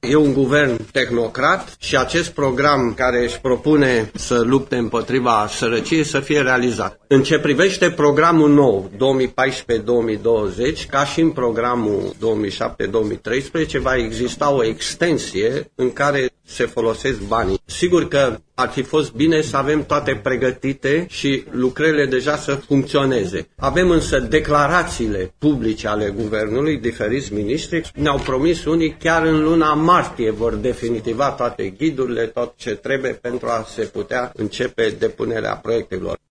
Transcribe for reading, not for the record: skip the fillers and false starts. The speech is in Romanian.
E un guvern tehnocrat și acest program care își propune să lupte împotriva sărăciei să fie realizat. În ce privește programul nou, 2014-2020, ca și în programul 2007-2013, va exista o extensie în care se folosesc banii. Sigur că ar fi fost bine să avem toate pregătite și lucrările deja să funcționeze. Avem însă declarațiile publice ale guvernului, diferiți miniștri, ne-au promis unii chiar în luna martie vor definitiva toate ghidurile, tot ce trebuie pentru a se putea începe depunerea proiectelor.